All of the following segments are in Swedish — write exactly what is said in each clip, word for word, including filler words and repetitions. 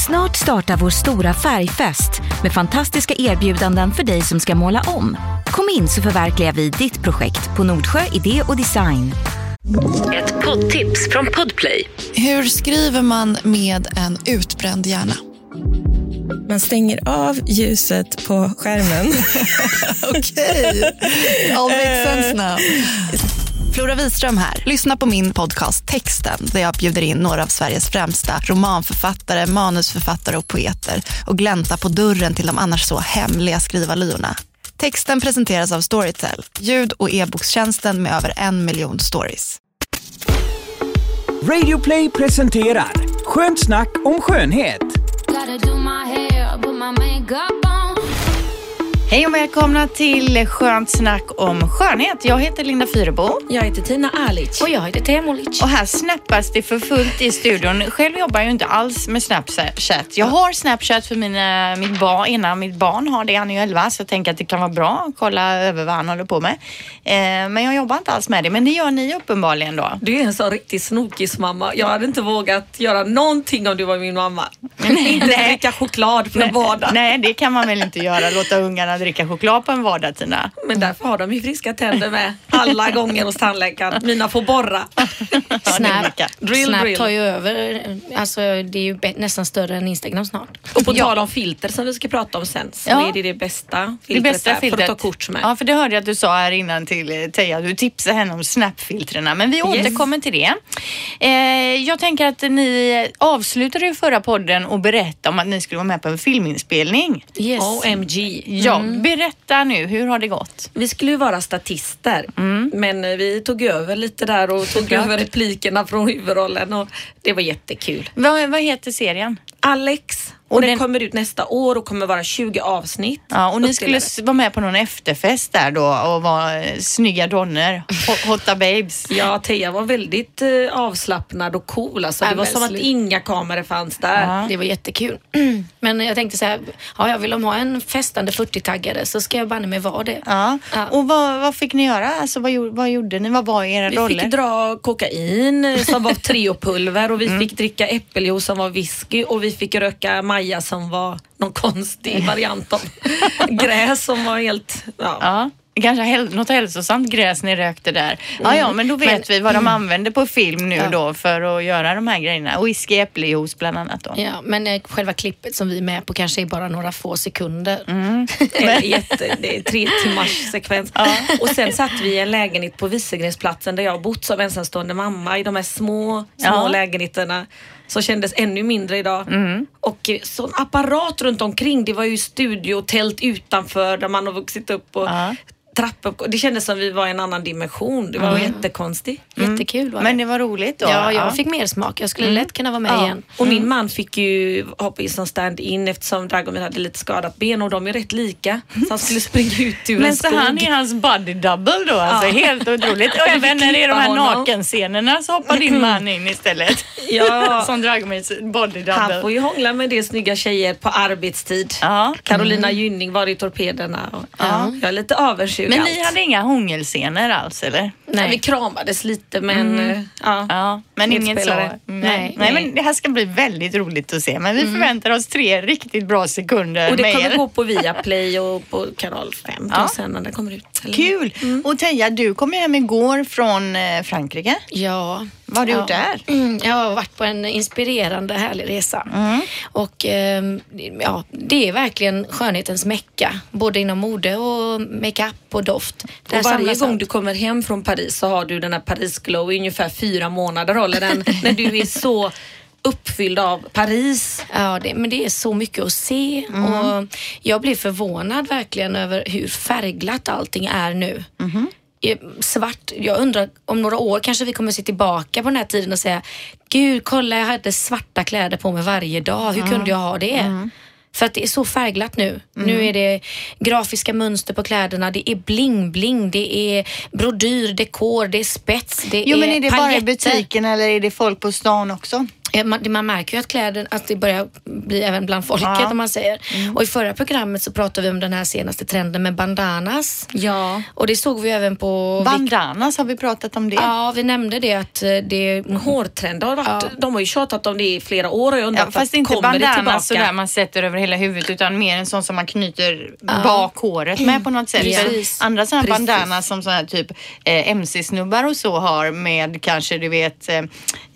Snart startar vår stora färgfest med fantastiska erbjudanden för dig som ska måla om. Kom in så förverkligar vi ditt projekt på Nordsjö Idé och Design. Ett poddtips från Podplay. Hur skriver man med en utbränd hjärna? Man stänger av ljuset på skärmen. Okej, all makes sense now. Flora Wiström här. Lyssna på min podcast Texten, där jag bjuder in några av Sveriges främsta romanförfattare, manusförfattare och poeter och glänta på dörren till de annars så hemliga skrivarlyorna. Texten presenteras av Storytel, ljud- och e-bokstjänsten med över en miljon stories. Radio Play presenterar Skönt snack om skönhet. Hej och välkomna till Skönt snack om skönhet. Jag heter Linda Fyrebo. Jag heter Tina Alic. Och jag heter Temolic. Och här snappas det för fullt i studion. Själv jobbar jag ju inte alls med Snapchat. Jag har Snapchat för mina, mitt barn, innan mitt barn har det. Han är ju elva, så jag tänker att det kan vara bra att kolla över vad han håller på med. Eh, men jag jobbar inte alls med det. Men det gör ni uppenbarligen då. Du är en sån riktig snokismamma. Jag hade inte vågat göra någonting om du var min mamma. Inte dricka choklad på en vardag. Nej, det kan man väl inte göra. Låta ungarna dricka choklad på en vardag, Tina. Men därför har de ju friska tänder med alla gånger hos tandläkaren. Mina får borra. Snap, drill, Snap drill. tar ju över. Alltså det är ju be- nästan större än Instagram snart. Och på tal om filter som vi ska prata om sen, så Ja. är det det bästa filtret, Det bästa där, filtret. för att ta kort med. Ja, för det hörde jag att du sa här innan till Teija. Du tipsade henne om Snap-filtrerna. Men vi Yes. återkommer till det. Eh, jag tänker att ni avslutade ju förra podden och berättade om att ni skulle vara med på en filminspelning. Yes. O M G. Ja, berätta nu. Hur har det gått? Vi skulle ju vara statister, Mm. men vi tog över lite där och tog Såklart. över replikerna från huvudrollen och det var jättekul. Vad, vad heter serien? Alex, och, Och den, den- kommer ut nästa år och kommer vara tjugo avsnitt. Ja, och ni skulle Uppdelade. s- vara med på någon efterfest där då och vara eh, snygga donner, ho- hotta babes. Ja, Teija var väldigt eh, avslappnad och cool. Alltså, det Ja, var som att absolut. inga kameror fanns där. Ja. Det var jättekul. Men jag tänkte så här, ja, jag vill om ha en festande fyrtio-taggare så ska jag banne mig vara det. Ja. Ja. Och vad, vad fick ni göra? Alltså, vad, gjorde, vad gjorde ni? Vad var era Vi roller? fick dra kokain eh, som var treopulver och vi Mm. fick dricka äppeljuice som var whisky och vi fick röka maja som var någon konstig variant av gräs som var helt... Ja. Ja, kanske häl- något hälsosamt gräs ni rökte där. Ja, ja, men då vet Men- vi vad de använder på film nu Ja. då för att göra de här grejerna. Whisky, äppeljuice bland annat då. Ja, men eh, själva klippet som vi är med på kanske är bara några få sekunder. Det är, jätte, det är tre timmars sekvens. Och sen satt vi i en lägenhet på Visegränsplatsen där jag har bott som ensamstående mamma i de här små, små Ja. lägenheterna som kändes ännu mindre idag. Och eh, sån apparat runt omkring. Det var ju studiotält utanför där man har vuxit upp och Ja. trappor. Det kändes som vi var i en annan dimension. Det var jättekonstigt. Jättekul var det. Men det var roligt då. Ja, jag fick mer smak. Jag skulle lätt kunna vara med igen. Och min man fick ju hoppa in som stand-in eftersom Dragomir hade lite skadat ben och de är rätt lika. Så han skulle springa ut ur Men en så skog. han är hans body double då, alltså Ja. helt otroligt. Och även när det är de här klippa honom. nakenscenerna så hoppar din man in istället. Ja. Som Dragomirs body double. Han får ju hångla med det snygga tjejer på arbetstid. Ja. Carolina Gynning var i Torpederna. Och Ja. Jag är lite avundsjuk. Men allt. ni hade inga hångelscener alls, eller? Nej. Vi kramades lite men eh, ja. Ja, men inget så. Medspelare. Nej. Nej. Nej, men det här ska bli väldigt roligt att se. Men vi förväntar oss tre riktigt bra sekunder Och det med kommer er. gå på Viaplay och på kanal fem Ja. då sen när det kommer ut. Eller? Kul! Och Teija, du kom ju hem igår från eh, Frankrike. Ja. Vad har du ja. gjort där? Mm, jag har varit på en inspirerande, härlig resa. Och ehm, ja, det är verkligen skönhetens mecka. Både inom mode och makeup och doft. Där Och varje samlas gång allt. du kommer hem från Paris så har du den här Paris glow i ungefär fyra månader håller den när du är så uppfylld av Paris. Ja, det, men det är så mycket att se. Och jag blev förvånad verkligen över hur färgglatt allting är nu. Eh, Svart. Jag undrar om några år kanske vi kommer se tillbaka på den här tiden och säga, gud, kolla, jag hade svarta kläder på mig varje dag. Hur kunde jag ha det? För att det är så färgglatt nu. Nu är det grafiska mönster på kläderna. Det är bling-bling. Det är brodyr, dekor, det är spets. Det Jo, är men är det bara i paljetter. butiken eller är det folk på stan också? Man, man märker ju att kläder, att det börjar bli även bland folket ja. om man säger. Mm. Och i förra programmet så pratade vi om den här senaste trenden med bandanas. Ja. Och det såg vi även på... Bandanas, har vi pratat om det? Ja, vi nämnde det att det... Hårtrender har varit, ja. de har ju tjatat om det i flera år och jag undrar, ja, fast inte bandanas sådär man sätter över hela huvudet utan mer en sån som man knyter ja. bak håret med på något sätt. Precis. Andra sådana Precis. bandanas som sådana typ eh, M C-snubbar och så har med kanske du vet eh,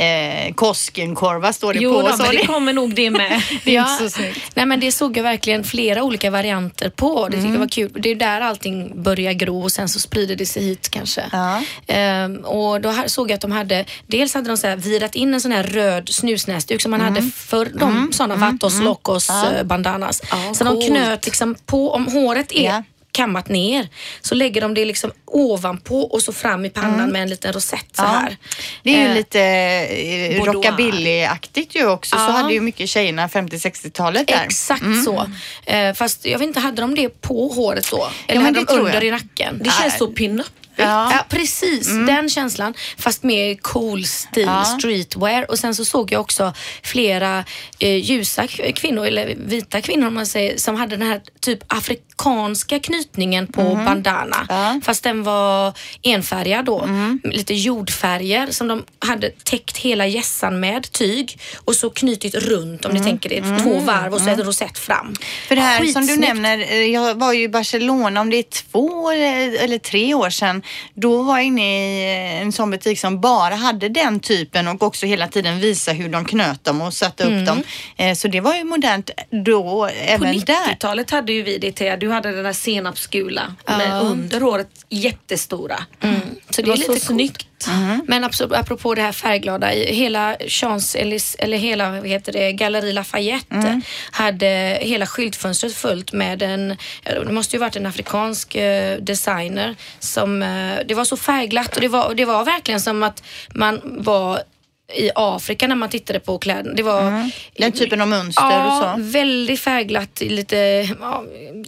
Koskenkorva står det jo, på. Jo, men det kommer nog det med. Det är ja. inte så snyggt. Nej, men det såg jag verkligen flera olika varianter på. Det tycker mm. jag var kul. Det är där allting börjar gro och sen så sprider det sig hit kanske. Ja. Ehm, och då såg jag att de hade, dels hade de så här virat in en sån här röd snusnäsduk som man mm. hade för de mm. sådana mm. Vatos, mm. Locos, ja. bandanas. Ja, så coolt. De knöt liksom på, om håret är ja. kammat ner så lägger de det liksom ovanpå och så fram i pannan mm. med en liten rosett så här. Ja. Det är ju eh, lite eh, rockabilly-aktigt ju också. Ja. Så hade ju mycket tjejerna femtio-sextiotalet där. Exakt mm. så. Eh, fast jag vet inte, hade de det på håret då? Eller ja, hade de under jag. i nacken? Det känns så pin-up. Ja. ja, precis. Mm. Den känslan. Fast med cool stil, ja. streetwear. Och sen så såg jag också flera eh, ljusa kvinnor, eller vita kvinnor om man säger, som hade den här typ afrikanska knytningen på mm. bandana. Ja. Fast den var enfärgad då. Mm. Lite jordfärger som de hade täckt hela gässan med tyg. Och så knutit runt, om mm. ni tänker det, mm. två varv och så mm. ett rosett fram. För det här Skitsnyggt. som du nämner, jag var ju i Barcelona om det är två eller tre år sedan. Då var jag inne i en sån butik som bara hade den typen och också hela tiden visa hur de knöt dem och satte upp mm. dem. Så det var ju modernt då även där. På nittiotalet hade ju vi det till. Du hade den där senapsgula uh. med under håret jättestora. Mm. Så det, det är lite snyggt. Mm. Men apropå det här färgglada, hela Champs eller hela vad heter det, Galerie Lafayette mm. hade hela skyltfönstret fullt med en, det måste ju varit en afrikansk eh, designer som, eh, det var så färgglatt och det var, det var verkligen som att man var i Afrika när man tittade på kläderna. Det var mm. den typen av mönster ja, och så. Väldigt färgglatt, lite ja,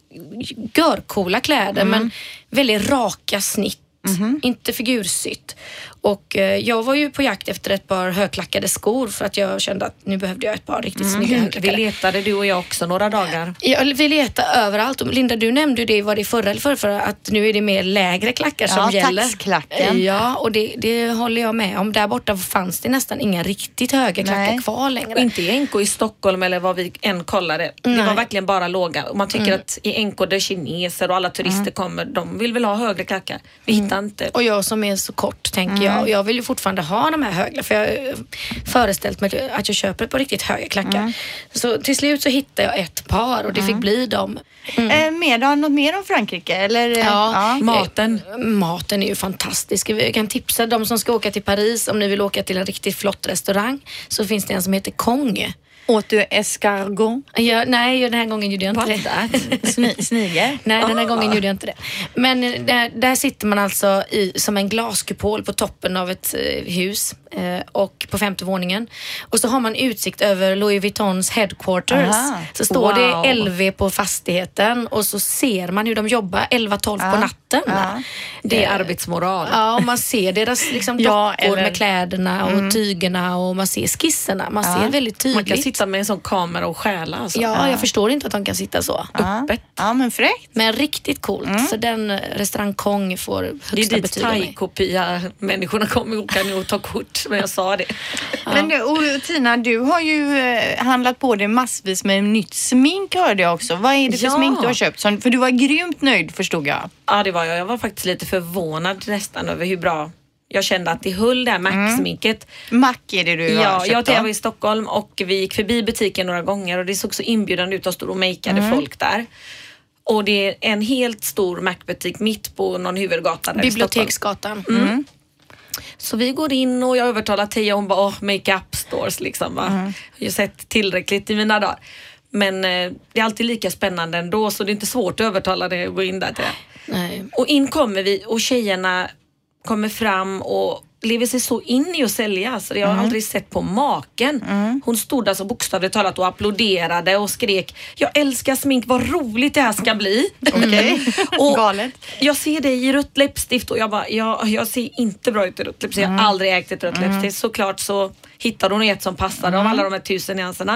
görcoola kläder mm. men väldigt raka snitt. Mm-hmm. Inte figursytt. Och eh, jag var ju på jakt efter ett par högklackade skor för att jag kände att nu behövde jag ett par riktigt mm. snygga högklackade. Vi letade du och jag också några dagar. Ja, vi letade överallt. Och Linda, du nämnde ju det, var det förra eller förra, för att nu är det mer lägre klackar ja, som gäller. Taxklacken. Ja, och det, det håller jag med om. Där borta fanns det nästan inga riktigt höga klackar Nej. kvar längre. Och inte i N K i Stockholm eller vad vi än kollade. Nej. Det var verkligen bara låga. Och man tycker mm. att i N K där kineser och alla turister mm. kommer, de vill väl ha högre klackar. Vi mm. hittar inte. Och jag som är så kort tänker mm. jag. Och jag vill ju fortfarande ha de här höga, för jag har föreställt mig att jag köper på riktigt höga klackar. Mm. Så till slut så hittade jag ett par och det mm. fick bli dem. Mm. Eh, med, har något mer om Frankrike? Eller? Ja, ja. Maten. Eh, maten är ju fantastisk. Jag kan tipsa de som ska åka till Paris, om ni vill åka till en riktigt flott restaurang, så finns det en som heter Kong. Åt du escargot? Ja, nej, den här gången gjorde jag inte det. Sni- sniger? Nej, den här ah. gången gjorde jag inte det. Men där, där sitter man alltså i, som en glaskupol på toppen av ett eh, hus eh, och på femte våningen. Och så har man utsikt över Louis Vuittons headquarters. Aha. Så står wow. det L V på fastigheten och så ser man hur de jobbar elva tolv ah. på natten. Ah. Det är eh, arbetsmoral. Ja, och man ser deras liksom, ja, dockor eller... med kläderna och mm. tygerna och man ser skisserna. Man ja. ser väldigt tydligt. Man kan sitta med en sån kamera och stjäla. Alltså. Ja, ja, jag förstår inte att de kan sitta så. Ja, öppet. Ja, men fräckt. Men riktigt coolt. Mm. Så den restaurang Kong får högsta betyg. Det är dit thai-kopia. Människorna kommer och kan nog ta kort, men jag sa det. Ja. Men du, och Tina, du har ju eh, handlat på dig massvis med nytt smink, hörde jag också. Vad är det för ja. smink du har köpt? För du var grymt nöjd, förstod jag. Ja, det var jag. Jag var faktiskt lite förvånad nästan över hur bra jag kände att det höll det här Mac-sminket. Mm. Mac är det du ja, har köpt jag, då? jag var i Stockholm och vi gick förbi butiken några gånger och det såg så inbjudande ut att stå och makeade mm. folk där. Och det är en helt stor Mac-butik mitt på någon huvudgata där Biblioteksgatan. Mm. Mm. Så vi går in och jag övertalar Tia och hon bara, åh, make-up stores liksom. Va? Mm. Jag har sett tillräckligt i mina dagar. Men eh, det är alltid lika spännande ändå, så det är inte svårt att övertala det och gå in där till det. Nej. Och in kommer vi och tjejerna kommer fram och lever sig så in i att sälja. Så jag har mm. aldrig sett på maken. Mm. Hon stod alltså bokstavligt talat och applåderade och skrek, jag älskar smink, vad roligt det här ska bli. Okej, och galet. Jag ser dig i rött läppstift och jag bara, jag, jag ser inte bra ut i rött läppstift. Mm. Jag har aldrig ägt ett rött mm. läppstift. Såklart så hittade hon ett som passade mm. av alla de här tusen nyanserna.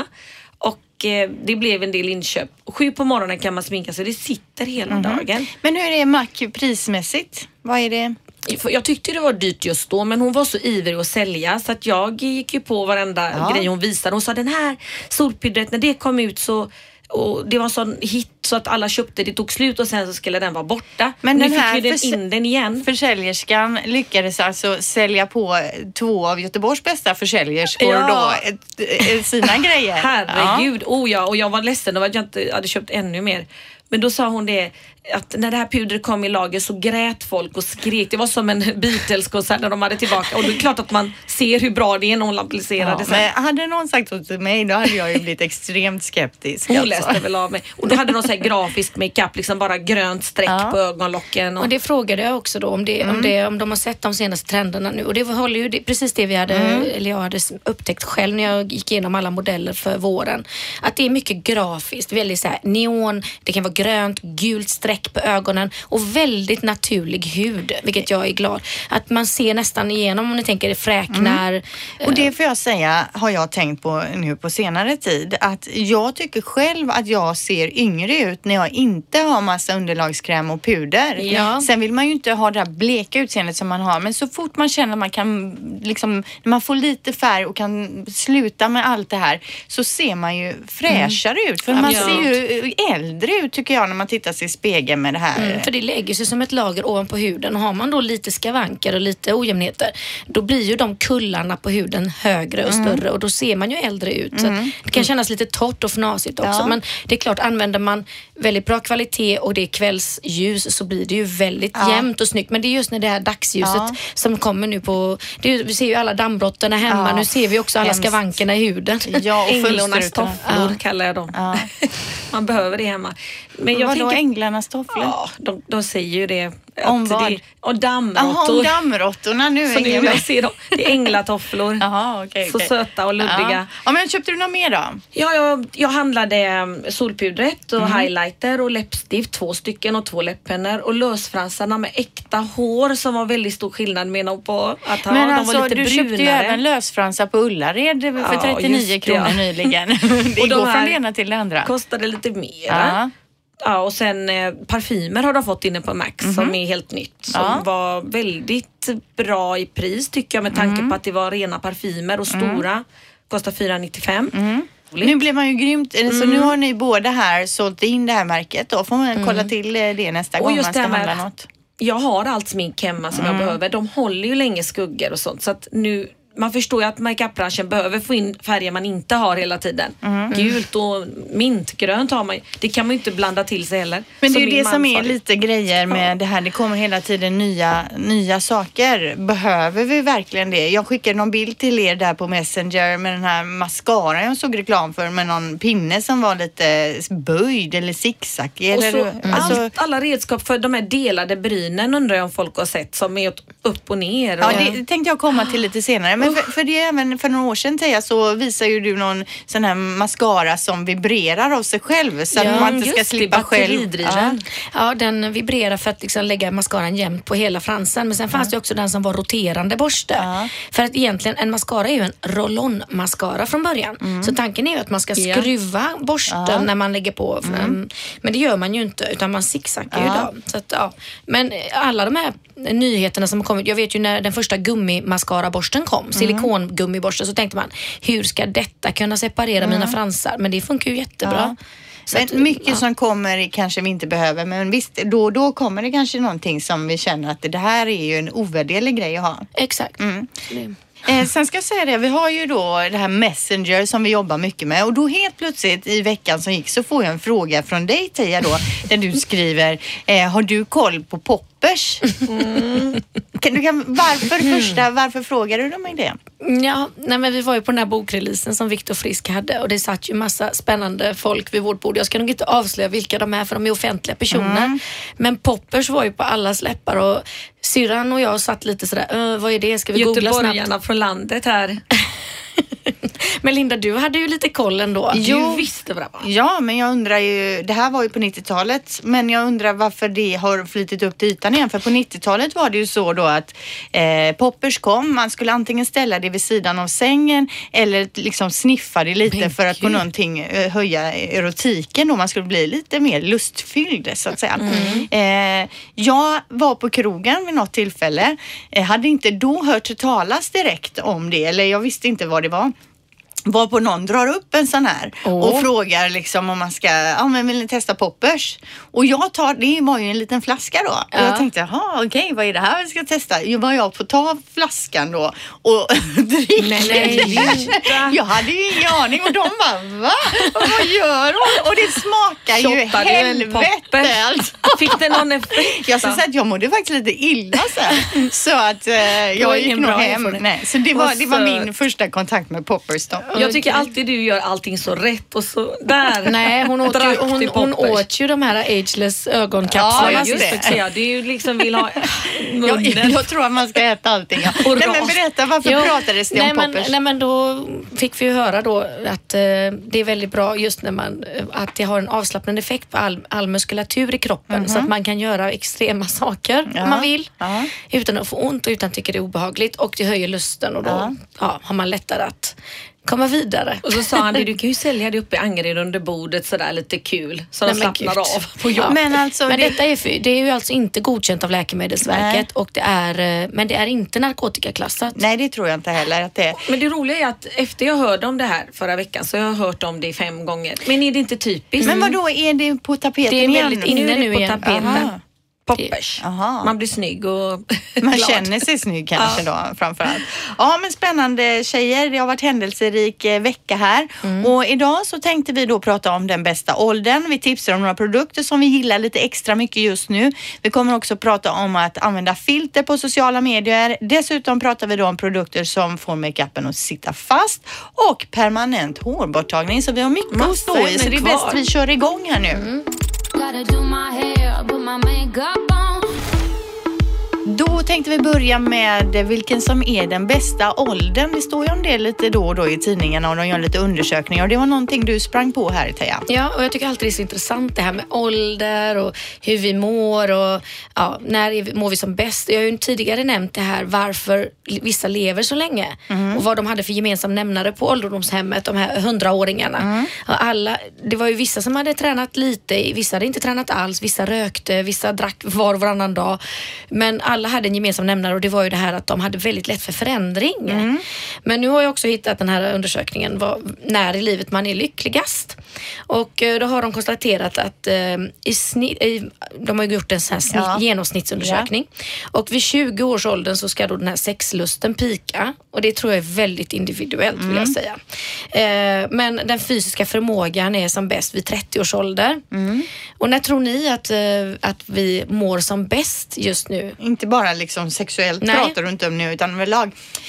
Och eh, det blev en del inköp. Och sju på morgonen kan man sminka så det sitter hela mm. dagen. Men hur är Mac prismässigt? Vad är det? Jag tyckte det var dyrt just då, men hon var så ivrig att sälja så att jag gick ju på varenda ja. grej hon visade. Hon sa den här solpudret, när det kom ut så, och det var en sån hit så att alla köpte, det tog slut och sen så skulle den vara borta. Men nu den här fick vi den förs- in den igen. Försäljerskan lyckades alltså sälja på två av Göteborgs bästa försäljerskor ja. då ett, ett, sina grejer. Herregud, ja. oh ja, och jag var ledsen och jag inte hade köpt ännu mer. Men då sa hon det att när det här pudret kom i lager så grät folk och skrek. Det var som en Beatles-konsert när de hade tillbaka. Och det är klart att man ser hur bra det är när hon applicerade ja, men hade någon sagt så till mig, då hade jag ju blivit extremt skeptisk. Hon alltså. läste väl av mig. Och då hade någon så här grafisk makeup, liksom bara grönt streck ja. på ögonlocken. Och... och det frågade jag också då om, det, mm. om, det, om de har sett de senaste trenderna nu. Och det håller ju det, precis det vi hade, mm. eller jag hade upptäckt själv när jag gick igenom alla modeller för våren. Att det är mycket grafiskt, väldigt så här neon, det kan vara grönt, gult streck på ögonen och väldigt naturlig hud, vilket jag är glad. Att man ser nästan igenom, om ni tänker det fräknar. Mm. Och det får jag säga, har jag tänkt på nu på senare tid, att jag tycker själv att jag ser yngre ut när jag inte har massa underlagskräm och puder. Ja. Sen vill man ju inte ha det här bleka utseendet som man har, men så fort man känner att man kan liksom, när man får lite färg och kan sluta med allt det här, så ser man ju fräschare mm. ut. För man ja. ser ju äldre ut tycker jag när man tittar sig i spegeln med det här. Mm, för det lägger sig som ett lager ovanpå huden och har man då lite skavanker och lite ojämnheter, då blir ju de kullarna på huden högre och mm. större och då ser man ju äldre ut. Mm. Så det kan kännas lite torrt och fnasigt också, ja. men det är klart, använder man väldigt bra kvalitet och det är kvällsljus så blir det ju väldigt ja. jämnt och snyggt, men det är just när det här dagsljuset ja. som kommer nu på, det är, vi ser ju alla dammbrottorna hemma, ja. nu ser vi också alla Hemskt. skavankerna i huden. Ja, och änglarnas tofflor ja. kallar jag dem. Ja. Man behöver det hemma. Men jag Vadå tänker, änglarnas tofflor? Ja, de, de säger ju det. Om vad? Det, och dammråttor. Jaha, om dammråttorna nu. Så nu jag ser dem. Det är änglatofflor. Jaha, okej. Så okay. söta och luddiga. Ja. ja, men köpte du något mer då? Ja, jag, jag handlade solpudret och mm. highlighter och läppstift, två stycken och två läpppennor och lösfransarna med äkta hår som var väldigt stor skillnad menar på att ha. Men de alltså, var lite du brunare. köpte ju även lösfransar på Ullared för ja, trettionio kronor ja. nyligen. Det och går från det ena till det andra. Kostade lite mer. Ja. Ja, och sen eh, parfymer har de fått inne på Max mm-hmm. som är helt nytt. Som ja. var väldigt bra i pris tycker jag med tanke mm. på att det var rena parfymer och stora. Mm. Kostar fyra nittiofem. Mm. Nu blev man ju grymt. Mm. Så nu har ni båda här sålt in det här märket. Då får man mm. kolla till det nästa och gång man ska handla något. Jag har allt smink hemma som mm. jag behöver. De håller ju länge skuggor och sånt. Så att nu... Man förstår ju att makeup-branschen behöver få in färger man inte har hela tiden. Mm. Gult och mintgrönt har man. Det kan man ju inte blanda till sig heller. Men det är ju det som är lite grejer med ja. det här. Det kommer hela tiden nya, nya saker. Behöver vi verkligen det? Jag skickade någon bild till er där på Messenger med den här mascara jag såg reklam för. Med någon pinne som var lite böjd eller zigzag. Och så mm. alltså, allt, alla redskap för de här delade brynen undrar jag om folk har sett. Som är upp och ner. Och... Ja, det tänkte jag komma till lite senare. Men för, för det även för några år sedan Teija, så visar ju du någon sån här mascara som vibrerar av sig själv så att ja, man inte ska slippa själv. Ja. ja, den vibrerar för att liksom lägga mascaran jämnt på hela fransen. Men sen fanns ja. det också den som var roterande borste. Ja. För att egentligen en mascara är ju en roll-on-mascara från början. Mm. Så tanken är ju att man ska skruva ja. borsten ja. när man lägger på. Mm. Men det gör man ju inte utan man zigzaggar ju ja. då. Så att, ja. Men alla de här nyheterna som har kommit, jag vet ju när den första gummimascara-borsten kom, silikongummiborsten, så tänkte man, hur ska detta kunna separera mm. mina fransar? Men det funkar ju jättebra. Ja. Så men att, mycket ja. som kommer kanske vi inte behöver, men visst, då och då kommer det kanske någonting som vi känner att det här är ju en ovärderlig grej att ha. Exakt. Mm. Eh, sen ska jag säga det, vi har ju då det här Messenger som vi jobbar mycket med, och då helt plötsligt i veckan som gick så får jag en fråga från dig Teija då, där du skriver, eh, har du koll på poppers? Mm. Kan, du kan, varför första, varför frågar du mig det? Ja, nej men vi var ju på den här bokreleasen som Viktor Frisk hade och det satt ju massa spännande folk vid vårt bord. Jag ska nog inte avslöja vilka de är för de är offentliga personer. Mm. Men poppers var ju på allas läppar och syrran och jag satt lite sådär, vad är det? Ska vi googla snabbt? Göteborgarna från landet här. Men Linda, du hade ju lite koll ändå. Jo. Du visste vad det var. Ja, men jag undrar ju, det här var ju på nittiotalet, men jag undrar varför det har flyttit upp till ytan igen. För på nittiotalet var det ju så då att eh, poppers kom, man skulle antingen ställa det vid sidan av sängen eller liksom sniffa det lite men för att på någonting eh, höja erotiken och man skulle bli lite mer lustfylld så att säga. Mm. Eh, jag var på krogen vid något tillfälle, eh, hade inte då hört talas direkt om det, eller jag visste inte vad det var. Var på någon drar upp en sån här oh. och frågar liksom om man ska, ja men vill ni testa poppers? Och jag tar, det var ju en liten flaska då. Ja. Och jag tänkte, jaha okej, okay, vad är det här vi ska testa? Jo, var jag får ta flaskan då och dricka. Nej, nej. Jag hade ju ingen aning och de bara, va? Vad gör hon? Och det smakar Shoppar ju helvete alltså. Fick det någon effekt? Jag ska säga att jag mådde faktiskt lite illa sen. Så att eh, jag gick nog hem. Nej, så det var, det var min första kontakt med poppers då. Jag tycker alltid du gör allting så rätt och så där. Nej, hon åt ju, hon, hon åt ju de här ageless ögonkapslarna. Ja, just det. Ja, det är ju liksom vill ha jag, jag tror att man ska äta allting. Ja. Nej, men berätta, varför jo, pratades det nej, om men, poppers? Nej, men då fick vi ju höra då att eh, det är väldigt bra just när man, att det har en avslappnande effekt på all, all muskulatur i kroppen. Mm-hmm. Så att man kan göra extrema saker ja. om man vill. Ja. Utan att få ont och utan att tycka det är obehagligt. Och det höjer lusten och då ja. Ja, har man lättare att komma vidare. Och så sa han, du kan ju sälja det uppe i Angered under bordet sådär lite kul. Så de slappnar av på jobb. Ja. Men, alltså, men det... detta är, för, det är ju alltså inte godkänt av Läkemedelsverket. Och det är, men det är inte narkotikaklassat. Nej, det tror jag inte heller att det är. Men det roliga är att efter jag hörde om det här förra veckan så jag har hört om det fem gånger. Men är det inte typiskt? Men vad då är det på tapeten? Det är väldigt inne nu, nu på igen. tapeten. Aha. Poppers. Aha. Man blir snygg och man känner sig snygg kanske ja. då framförallt. Ja, men spännande tjejer. Det har varit händelserik vecka här. Mm. Och idag så tänkte vi då prata om den bästa åldern. Vi tipsar om några produkter som vi gillar lite extra mycket just nu. Vi kommer också prata om att använda filter på sociala medier. Dessutom pratar vi då om produkter som får makeupen att sitta fast och permanent hårborttagning. Så vi har mycket Massa att stå i. Så det är bäst vi kör igång här nu. Mm. Då tänkte vi börja med vilken som är den bästa åldern. Det står ju om det lite då och då i tidningarna och de gör lite undersökningar. Och det var någonting du sprang på här, Teija. Ja, och jag tycker alltid det är så intressant det här med ålder och hur vi mår och ja, när mår vi som bäst. Jag har ju tidigare nämnt det här varför vissa lever så länge mm. och vad de hade för gemensam nämnare på ålderdomshemmet, de här hundraåringarna. Mm. Alla, det var ju vissa som hade tränat lite, vissa hade inte tränat alls, vissa rökte, vissa drack var och varannan dag. Men alla hade en gemensam nämnare och det var ju det här att de hade väldigt lätt för förändring. Mm. Men nu har jag också hittat den här undersökningen vad, när i livet man är lyckligast. Och då har de konstaterat att eh, i snitt, i, de har gjort en sån här snitt, ja. genomsnittsundersökning. Ja. Och vid tjugo års åldern så ska då den här sexlusten pika. Och det tror jag är väldigt individuellt mm. vill jag säga. Eh, men den fysiska förmågan är som bäst vid trettio års ålder. Mm. Och när tror ni att, eh, att vi mår som bäst just nu? Inte bara liksom sexuellt Nej. pratar du inte om nu utan överlag.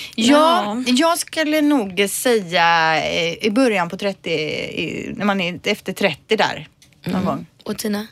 Ja, ja. Jag skulle nog säga i början på trettio, i, när man är efter trettio där någon mm. gång. Och Tina?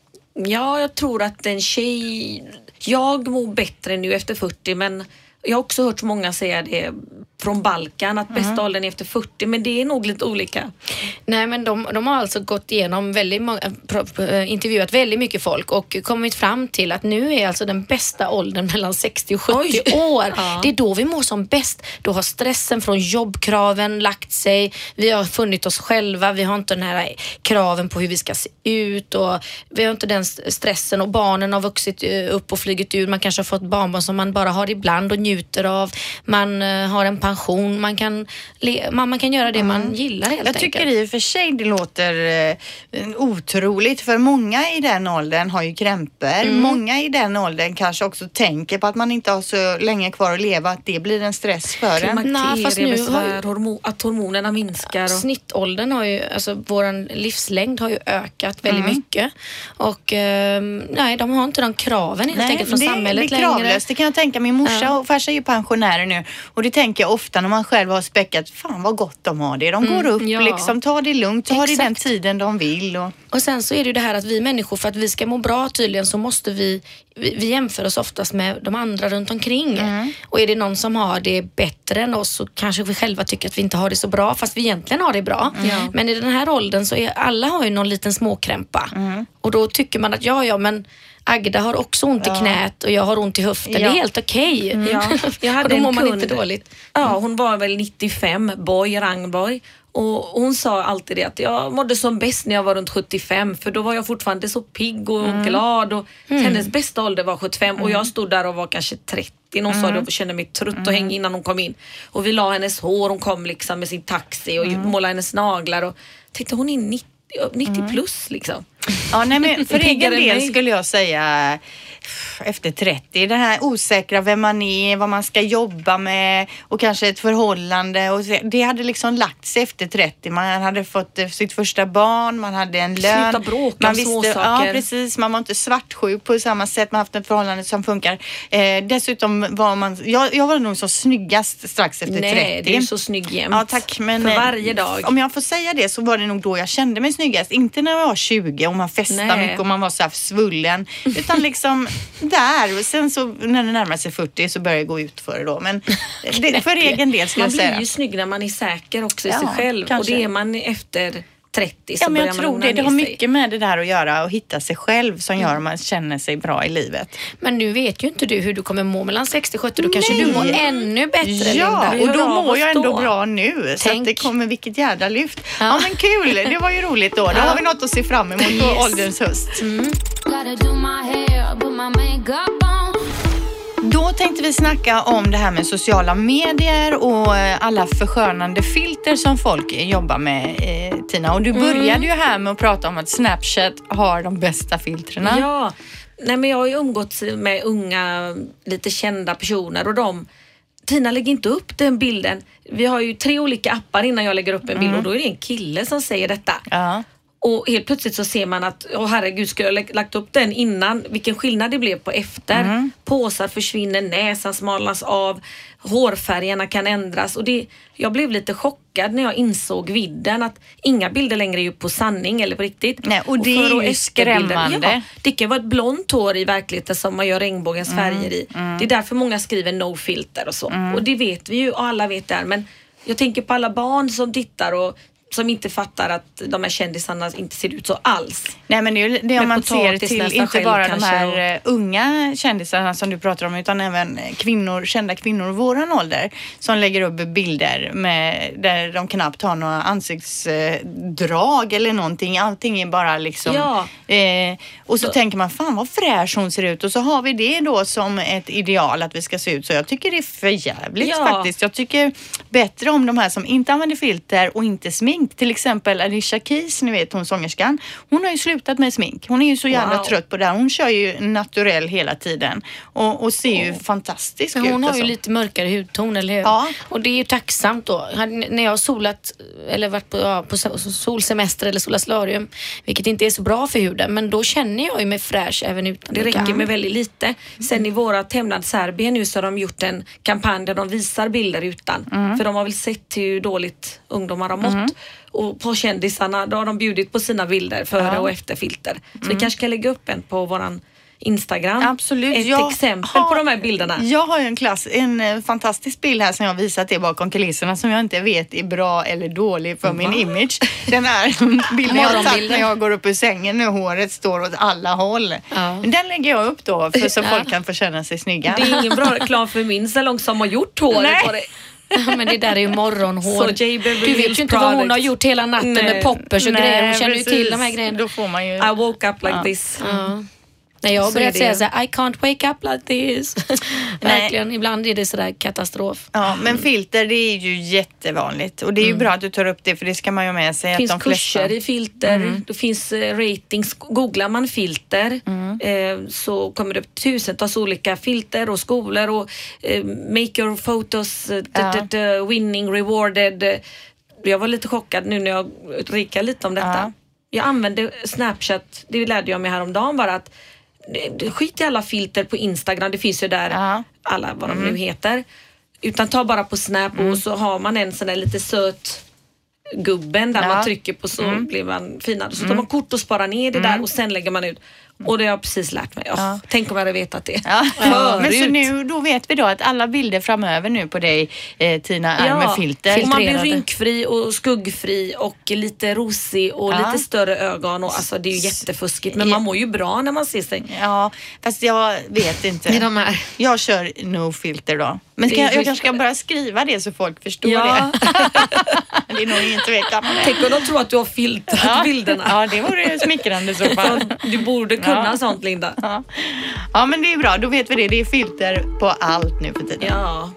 Ja, jag tror att en tjej, jag mår bättre nu efter fyrtio, men jag har också hört många säga det från Balkan att bästa mm. åldern är efter fyrtio, men det är nog lite olika. Nej, men de, de har alltså gått igenom väldigt många, intervjuat väldigt mycket folk och kommit fram till att nu är alltså den bästa åldern mellan sextio och sjuttio Oj. år. Ja. Det är då vi mår som bäst. Då har stressen från jobbkraven lagt sig. Vi har funnit oss själva. Vi har inte den här kraven på hur vi ska se ut och vi har inte den stressen och barnen har vuxit upp och flugit ur. Man kanske har fått barnbarn som man bara har ibland och njuter av. Man uh, har en pension. Man kan, le- man, man kan göra det mm. man gillar helt Jag enkelt. tycker i och för sig det låter eh, otroligt. För många i den åldern har ju krämpor. Mm. Många i den åldern kanske också tänker på att man inte har så länge kvar att leva. Att det blir en stress för en. Nej, fast nu har ju, hormon, att hormonerna minskar. Och... Snittåldern har ju, alltså våran livslängd har ju ökat väldigt mm. mycket. Och eh, nej, de har inte de kraven helt nej, enkelt från det, samhället det är längre. Kravlöst. Det kan jag tänka. Min morsa ja. och farsa är ju pensionärer nu. Och det tänker jag ofta när man själv har späckat, fan vad gott de har det. De Mm, går upp, ja. liksom, tar det lugnt, tar det Exakt. den tiden de vill. Och... Och sen så är det ju det här att vi människor, för att vi ska må bra tydligen, så måste vi, vi, vi jämför oss oftast med de andra runt omkring. Mm. Och är det någon som har det bättre än oss, så kanske vi själva tycker att vi inte har det så bra, fast vi egentligen har det bra. Mm. Men i den här åldern så är alla har ju någon liten småkrämpa. Mm. Och då tycker man att ja, ja, men Agda har också ont Ja. i knät och jag har ont i höften. Ja. Det är helt okej. Mm. Ja, jag hade och då en mår man kund. inte dåligt. Ja, hon var väl nittiofem, Boy Rangborg. Och hon sa alltid det att jag mådde som bäst när jag var runt sjuttiofem, för då var jag fortfarande så pigg och Mm. glad. Och hennes bästa ålder var sjuttiofem och jag stod där och var kanske trettio. Någon sa det och kände mig trött och hängig innan hon kom in. Och vi la hennes hår, hon kom liksom med sin taxi och målade hennes naglar. Och tänkte hon är nittio, nittio plus liksom. Ja, nej, men för egen Piggare än del mig. skulle jag säga efter trettio, det här osäkra vem man är, vad man ska jobba med och kanske ett förhållande, och det hade liksom lagt sig efter trettio. Man hade fått eh, sitt första barn, man hade en lön. Sluta bråka man om småsaker. Ja, precis. Man var inte svartsjuk på samma sätt, man har haft ett förhållande som funkar. Eh, dessutom var man, jag, jag var nog så snyggast strax efter Nej, trettio. du är så snygg jämt. Ja, tack. Men, För eh, varje dag. Om jag får säga det så var det nog då jag kände mig snyggast. Inte när jag var tjugo och man festade Nej. mycket och man var så här svullen. Utan liksom där. Och sen så när det närmar sig fyrtio så börjar det gå ut för det då. Men det, för egen del skulle Man jag säga. blir ju snygg när man är säker också i Ja, sig själv. kanske. Och det är man efter trettio så Ja, men börjar jag man tror lugna det. Det ner har sig. mycket med det där att göra och hitta sig själv som gör att man känner sig bra i livet. Men nu vet ju inte du hur du kommer må mellan sextio och sjuttio. Då kanske Nej. du mår ännu bättre, Ja, Linda. och då hör av mår oss jag ändå då. bra nu. Så Tänk. att det kommer vilket jävla lyft. Ja. Ja. men kul. Det var ju roligt då. Då har vi något att se fram emot på Yes. ålderns höst. Gotta do my hair, put my makeup on. Då tänkte vi snacka om det här med sociala medier och eh, alla förskönande filter som folk jobbar med, eh, Tina. Och du började ju här med att prata om att Snapchat har de bästa filtrerna. Ja, nej men jag har ju umgåtts med unga, lite kända personer och de, Tina lägger inte upp den bilden. Vi har ju tre olika appar innan jag lägger upp en bild och då är det en kille som säger detta. Ja. Och helt plötsligt så ser man att, åh herregud, skulle jag lä- lagt upp den innan, vilken skillnad det blev på efter. Mm. Påsar försvinner, näsan smalnas av, hårfärgerna kan ändras. Och det, jag blev lite chockad när jag insåg vidden att inga bilder längre är ju på sanning eller på riktigt. Nej, och det för är och ju efterbilder- skrämmande. Ja, det kan vara ett blont hår i verkligheten som man gör regnbågens färger i. Det är därför många skriver no filter och så. Och det vet vi ju och alla vet det här. Men jag tänker på alla barn som tittar och som inte fattar att de här kändisarna inte ser ut så alls. Nej, men det är ju det om Med man ser potatis till nästan inte själv bara de kanske här och- eh, unga kändisarna som du pratar om, utan även kvinnor, kända kvinnor i våran ålder som lägger upp bilder med, där de knappt har några ansiktsdrag eller någonting. Allting är bara liksom... Ja. Eh, och så, Så- tänker man, fan vad fräsch hon ser ut. Och så har vi det då som ett ideal att vi ska se ut. Så jag tycker det är för jävligt Ja. faktiskt. Jag tycker bättre om de här som inte använder filter och inte smink. Till exempel Alicia Keys, ni vet hon sångerskan. Hon har ju slutat med smink. Hon är ju så jävla Wow. trött på det här. Hon kör ju naturell hela tiden. Och, och ser ju fantastisk Men ut. hon har ju alltså. lite mörkare hudton, eller hur? Ja. Och det är ju tacksamt då. Han- När jag har solat eller varit på, ja, på so- solsemester eller solarium, vilket inte är så bra för huden, men då känner jag ju mig fräsch även utan Det räcker makeup. med väldigt lite. Sen i våra hemland Serbien nu så har de gjort en kampanj där de visar bilder utan. För de har väl sett hur dåligt ungdomar har mått. Och på kändisarna då har de bjudit på sina bilder före Ja. och efter filter. Så vi kanske kan lägga upp en på våran Instagram. Absolut. Ett Jag exempel har- på de här bilderna. Jag har ju en, klass, en eh, fantastisk bild här som jag har visat er bakom kulisserna som jag inte vet är bra eller dålig för min image. Den här bilden jag har tagit Morgonbilden. när jag går upp ur sängen när håret står åt alla håll. Ja. Den lägger jag upp då för så Ja. folk kan få känna sig snygga. Det är ingen bra reklam för min salong som har gjort håret Nej. på det. Ja, men det där är ju morgonhår. Så J. Beverly Du vet Hills ju inte vad hon product. har gjort hela natten Nej. med poppers och Nej, grejer. Hon känner precis. ju till de här grejerna. Då får man ju... I woke up like Ja. this. Ja. Nej, jag har Så börjat är det säga ju. så här, I can't wake up like this. Verkligen, ibland är det sådär katastrof. Ja, men filter det är ju jättevanligt och det är ju bra att du tar upp det för det ska man ju ha med sig. Det att finns de flesta... kurser i filter, Mm. det finns eh, ratings. Googlar man filter eh, så kommer det upp tusentals olika filter och skolor och eh, make your photos eh, Ja. d- d- d- winning, rewarded. Eh, Jag var lite chockad nu när jag rikade lite om detta. Ja. Jag använde Snapchat, det lärde jag mig häromdagen bara att det- det- skit i alla filter på Instagram, det finns ju där Ja. alla vad de nu heter. Utan ta bara på Snap mm. och så har man en sån där lite söt gubben där ja. man trycker på så mm. blir man finare. Så tar mm. man kort och sparar ner det mm. där och sen lägger man ut. Och det har jag precis lärt mig. Oh, ja. Tänk om jag hade vetat det. Ja. Ja. Men så nu, då vet vi då att alla bilder framöver nu på dig, eh, Tina, är ja. med filter. Och man blir rynkfri och skuggfri och lite rosig och ja. lite större ögon. Och, alltså, det är ju jättefuskigt. Men man mår ju bra när man ser sig. Ja, fast jag vet inte. Det är de här. Jag kör no filter då. Men ska, jag, jag kanske ska börja skriva det så folk förstår ja. det. Det är nog ingen tvekan. Tänk om de tror att du har filtrat ja. bilderna. Ja, det vore smickrande så fall. Du borde kunna ja. sånt, Linda. Ja. ja, men det är bra. Då vet vi det. Det är filter på allt nu för tiden. Ja.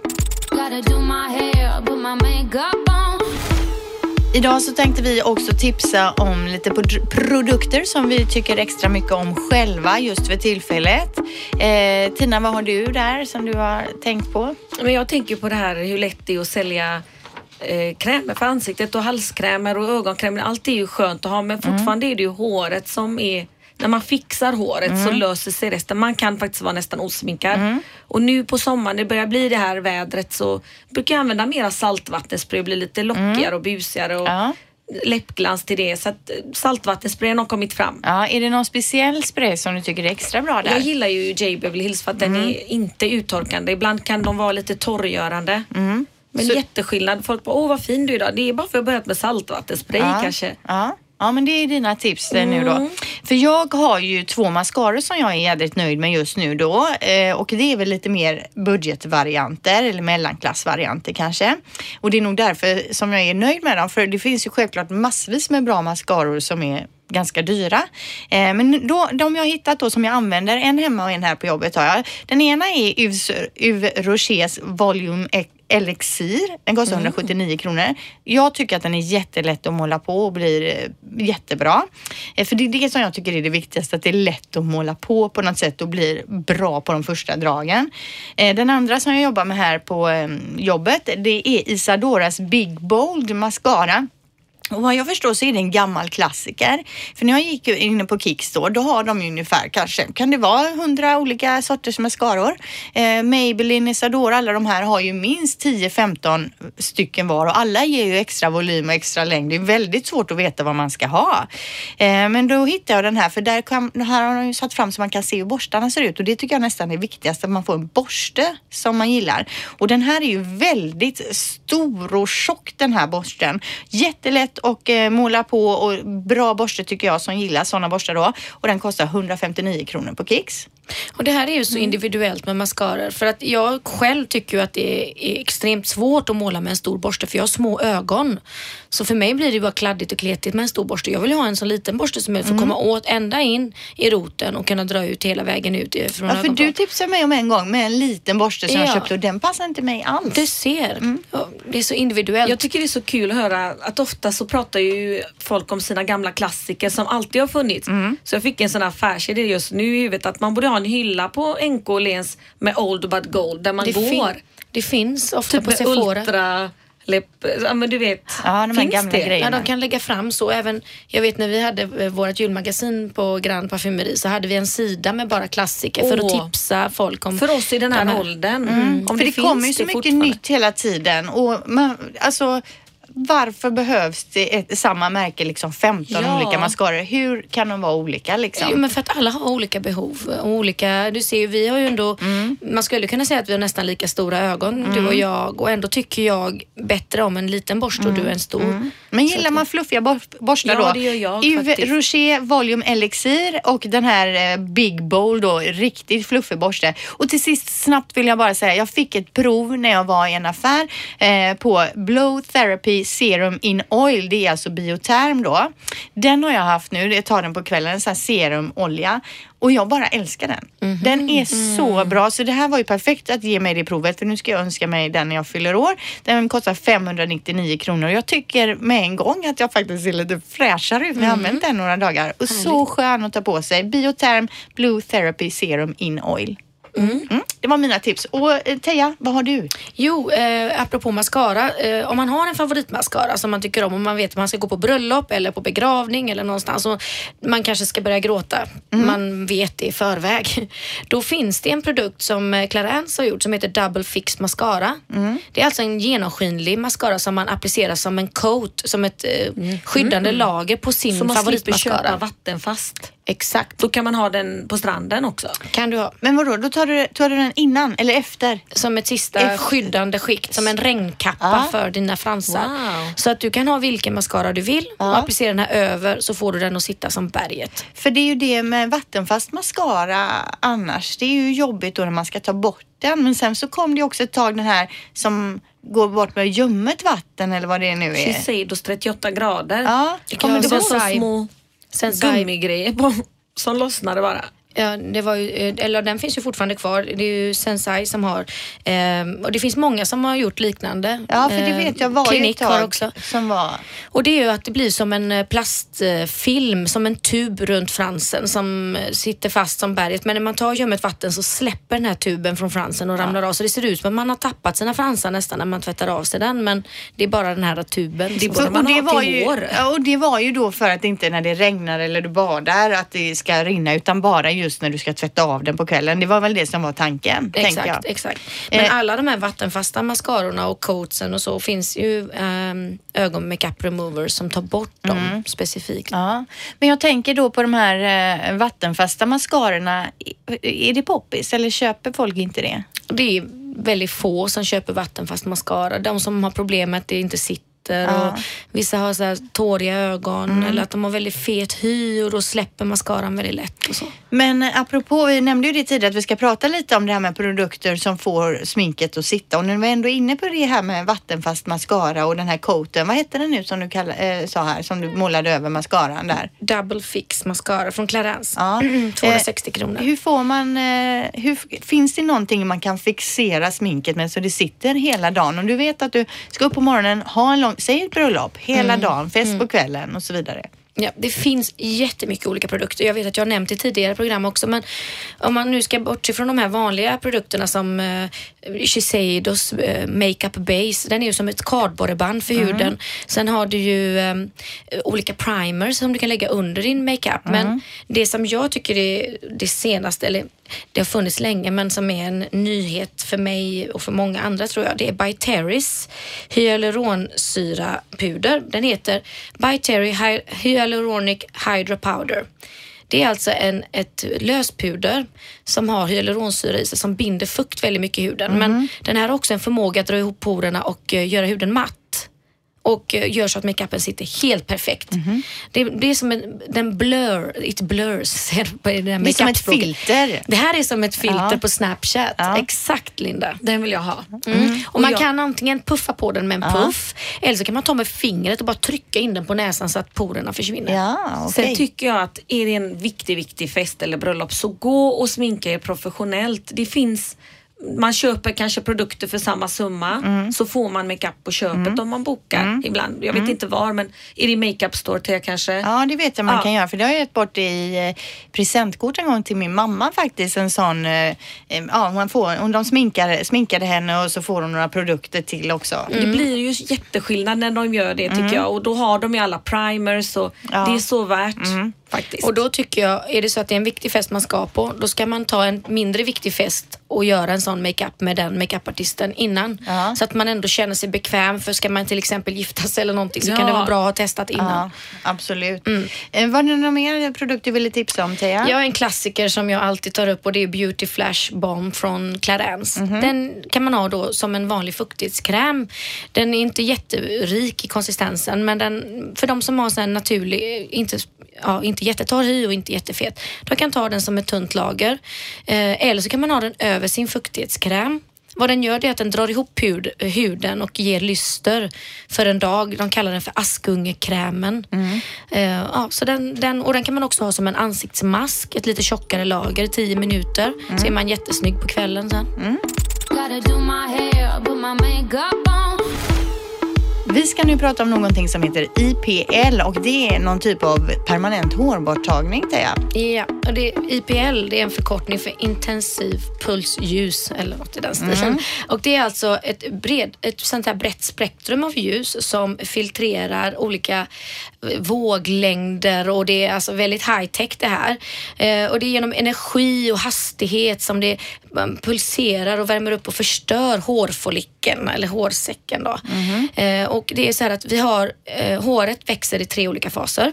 Idag så tänkte vi också tipsa om lite produkter som vi tycker extra mycket om själva just för tillfället. Eh, Tina, vad har du där som du har tänkt på? Men jag tänker på det här hur lätt det är att sälja eh, krämer för ansiktet och halskrämer och ögonkrämer. Allt är ju skönt att ha, men fortfarande mm. är det ju håret som är... När man fixar håret mm. så löser sig resten. Man kan faktiskt vara nästan osminkad. Mm. Och nu på sommaren, det börjar bli det här vädret, så brukar jag använda mera saltvattenspray och bli lite lockigare mm. och busigare och ja. läppglans till det. Så att saltvattensprayen har kommit fram. Ja, är det någon speciell spray som du tycker är extra bra där? Jag gillar ju J. Beverly Hills för att mm. den är inte uttorkande. Ibland kan de vara lite torrgörande. Mm. Men så... jätteskillnad. Folk bara, åh vad fin du är idag. Det är bara för att jag börjat med saltvattenspray ja. kanske. Ja. Ja, men det är dina tips mm. nu då. För jag har ju två mascaror som jag är jävligt nöjd med just nu då. Eh, och det är väl lite mer budgetvarianter eller mellanklassvarianter kanske. Och det är nog därför som jag är nöjd med dem. För det finns ju självklart massvis med bra mascaror som är ganska dyra. Eh, men då, de jag har hittat då som jag använder, en hemma och en här på jobbet har jag. Den ena är Yves, Yves Rochers Volume Elixir. Den kostar mm. hundrasjuttionio kronor. Jag tycker att den är jättelätt att måla på och blir eh, jättebra. Eh, för det är det som jag tycker är det viktigaste, att det är lätt att måla på på något sätt och blir bra på de första dragen. Eh, den andra som jag jobbar med här på eh, jobbet, det är Isadoras Big Bold Mascara. Och vad jag förstår så är det en gammal klassiker. För när jag gick inne på Kicks då, då har de ungefär kanske, kan det vara hundra olika sorters mascaror. Eh, Maybelline, Isadora, alla de här har ju minst tio femton stycken var. Och alla ger ju extra volym och extra längd. Det är väldigt svårt att veta vad man ska ha. Eh, men då hittade jag den här, för där kan, här har de ju satt fram så man kan se hur borstarna ser ut. Och det tycker jag nästan är viktigast, att man får en borste som man gillar. Och den här är ju väldigt stor och tjock, den här borsten. Jättelätt och eh, måla på, och bra borste tycker jag som gillar sådana borstar då. Och den kostar hundrafemtionio kronor på Kicks. Och det här är ju så individuellt med mascaror, för att jag själv tycker ju att det är extremt svårt att måla med en stor borste, för jag har små ögon. Så för mig blir det ju bara kladdigt och kletigt med en stor borste. Jag vill ha en så liten borste som möjligt för att komma åt ända in i roten och kunna dra ut hela vägen ut från ja, för du tipsade mig om en gång med en liten borste som ja. jag köpte, och den passar inte mig alls. Du ser, mm. ja, det är så individuellt. Jag tycker det är så kul att höra att ofta så pratar ju folk om sina gamla klassiker som alltid har funnits. Mm. Så jag fick en sån här affärsidé just nu i huvudet att man borde ha en hylla på N K Åhléns med Old But Gold där man det går. Fin- det finns ofta typ på Sephora. Ultra läpp, ja men du vet. Ja, de här gamla det? grejerna. Ja, de kan lägga fram så. Även, jag vet när vi hade vårt julmagasin på Grand Parfumeri så hade vi en sida med bara klassiker oh. för att tipsa folk om. För oss i den här, den här. åldern. Mm. Mm. Om för det, det kommer ju så mycket nytt hela tiden. Och man, alltså... Varför behövs det ett, samma märke liksom femton ja. olika mascaror? Hur kan de vara olika liksom? Jo, men för att alla har olika behov och olika, du ser ju, vi har ju ändå mm. man skulle kunna säga att vi har nästan lika stora ögon mm. du och jag, och ändå tycker jag bättre om en liten borste mm. och du är en stor. Mm. Men gillar man fluffiga borstar ja, då? Det gör jag Yves faktiskt. Rocher Volume Elixir och den här eh, Big Bold då, riktigt fluffig borste. Och till sist snabbt vill jag bara säga, jag fick ett prov när jag var i en affär eh, på Blow Therapy Serum in Oil, det är alltså bioterm då. Den har jag haft nu, jag tar den på kvällen, en sån här serumolja. Och jag bara älskar den. Mm-hmm. Den är mm. så bra. Så det här var ju perfekt att ge mig det provet. För nu ska jag önska mig den när jag fyller år. Den kostar femhundranittionio kronor. Och jag tycker med en gång att jag faktiskt ser lite fräschare ut när jag mm. använt den några dagar. Och härligt. Så skön att ta på sig. Bioterm Blue Therapy Serum in Oil. Mm. Mm. Det var mina tips. Och eh, Teija, vad har du? Jo, eh, apropå mascara. Eh, om man har en favoritmascara som man tycker om och man vet att man ska gå på bröllop eller på begravning eller någonstans och man kanske ska börja gråta. Mm. Man vet det i förväg. Då finns det en produkt som Clarins har gjort som heter Double Fix Mascara. Mm. Det är alltså en genomskinlig mascara som man applicerar som en coat, som ett eh, mm. skyddande mm. lager på sin favoritmascara. Så man slipper köpa vattenfast. Exakt. Då kan man ha den på stranden också. Kan du ha. Men vadå, då tar du, tar du den innan eller efter? Som ett sista efter. skyddande skikt, som en regnkappa ah. för dina fransar. Wow. Så att du kan ha vilken mascara du vill ah. och applicera den här över, så får du den att sitta som berget. För det är ju det med vattenfast mascara annars. Det är ju jobbigt då när man ska ta bort den. Men sen så kom det också ett tag den här som går bort med ljummet vatten eller vad det nu är. Shiseidos trettioåtta grader. Ja, det kommer det vara så små gummigrejer på som lossnade bara. Ja, det var ju, eller den finns ju fortfarande kvar. Det är ju Sensai som har eh, och det finns många som har gjort liknande. Ja, för det vet jag var ju ett tag också. Som var. Och det är ju att det blir som en plastfilm, som en tub runt fransen som sitter fast som berget. Men när man tar ljummet vatten så släpper den här tuben från fransen och ramlar ja. av. Så det ser ut som att man har tappat sina fransar nästan när man tvättar av sig den. Men det är bara den här tuben. Det, som och, det var ju, och det var ju då för att inte när det regnar eller du badar att det ska rinna, utan bara just när du ska tvätta av den på kvällen. Det var väl det som var tanken, exakt, jag. Exakt. Men eh. alla de här vattenfasta mascarorna och coatsen och så finns ju um, ögon-makeup removers som tar bort dem mm. specifikt. Ja. Men jag tänker då på de här uh, vattenfasta mascarorna. Är det poppis eller köper folk inte det? Det är väldigt få som köper vattenfast mascara. De som har problemet att det inte sitter. Ja. Och vissa har så här tåriga ögon mm. eller att de har väldigt fet hy och då släpper mascaran väldigt lätt och så. Men apropå, vi nämnde ju det tidigare att vi ska prata lite om det här med produkter som får sminket att sitta, och nu är vi ändå inne på det här med vattenfast mascara och den här coaten. Vad heter den nu som du kall, äh, sa här, som du målade över mascaran där? Double Fix Mascara från Clarins. Ja. tvåhundrasextio kronor. Hur får man, eh, hur, finns det någonting man kan fixera sminket med så det sitter hela dagen? Om du vet att du ska upp på morgonen, ha en lång, säg ett bröllop hela mm. dagen, fest mm. på kvällen och så vidare. Ja, det finns jättemycket olika produkter. Jag vet att jag har nämnt i tidigare program också, men om man nu ska bort ifrån de här vanliga produkterna som uh, Shiseidos uh, Makeup Base, den är ju som ett kardborreband för mm. huden. Sen har du ju um, olika primers som du kan lägga under din makeup. Mm. Men det som jag tycker är det senaste, eller det har funnits länge men som är en nyhet för mig och för många andra tror jag, det är By Terrys hyaluronsyrapuder. Den heter By Terry Hy- Hyaluronic Hydra Powder. Det är alltså en, ett löspuder som har hyaluronsyra i sig som binder fukt väldigt mycket i huden. Mm. Men den här har också en förmåga att dra ihop porerna och uh, göra huden matt. Och gör så att makeupen sitter helt perfekt. Mm-hmm. Det, det är som en den blur, it blurs. På det, där det är som ett filter. Det här är som ett filter ja. på Snapchat. Ja. Exakt, Linda. Den vill jag ha. Mm. Mm. Och, och man jag... kan antingen puffa på den med en ja. puff. Eller så kan man ta med fingret och bara trycka in den på näsan så att porerna försvinner. Ja, okay. Sen tycker jag att är det en viktig, viktig fest eller bröllop, så gå och sminka er professionellt. Det finns... Man köper kanske produkter för samma summa mm. så får man makeup på köpet mm. om man bokar mm. ibland. Jag vet mm. inte var, men är det makeup store till kanske? Ja, det vet jag man ja. kan göra, för det har jag gett bort i eh, presentkort en gång till min mamma faktiskt, en sån eh, ja, man får, och de sminkade, sminkade henne och så får hon några produkter till också. Mm. Det blir ju jätteskillnad när de gör det tycker mm. jag, och då har de ju alla primers och ja. det är så värt. Mm. Faktiskt. Och då tycker jag, är det så att det är en viktig fest man ska på, då ska man ta en mindre viktig fest och göra en sån makeup med den makeupartisten innan. Ja. Så att man ändå känner sig bekväm, för ska man till exempel gifta sig eller någonting så ja. kan det vara bra att ha testat innan. Ja, absolut. Mm. Eh, var det någon mer produkt du ville tipsa om, Teija? Jag har en klassiker som jag alltid tar upp och det är Beauty Flash Balm från Clarins. Mm-hmm. Den kan man ha då som en vanlig fuktighetskräm. Den är inte jätterik i konsistensen, men den, för de som har sån här naturlig, inte, ja, inte jättetorr hy och inte jättefet, de kan ta den som ett tunt lager. Eh, eller så kan man ha den över sin fuktighetskräm. Vad den gör det är att den drar ihop hud, huden och ger lyster för en dag. De kallar den för askungekrämen. Mm. Uh, ja, så den, den, och den kan man också ha som en ansiktsmask, ett lite tjockare lager, tio minuter. Mm. Så är man jättesnygg på kvällen sen. Mm. Vi ska nu prata om någonting som heter I P L och det är någon typ av permanent hårborttagning, Teija. Ja, Och det, I P L det är en förkortning för intensiv pulsljus eller något i den stilen. Mm. Och det är alltså ett, bred, ett sånt här brett spektrum av ljus som filtrerar olika våglängder och det är alltså väldigt high-tech det här. Eh, och det är genom energi och hastighet som det pulserar och värmer upp och förstör hårfollikeln eller hårsäcken då. Mm. Eh, och det är så här att vi har, eh, håret växer i tre olika faser.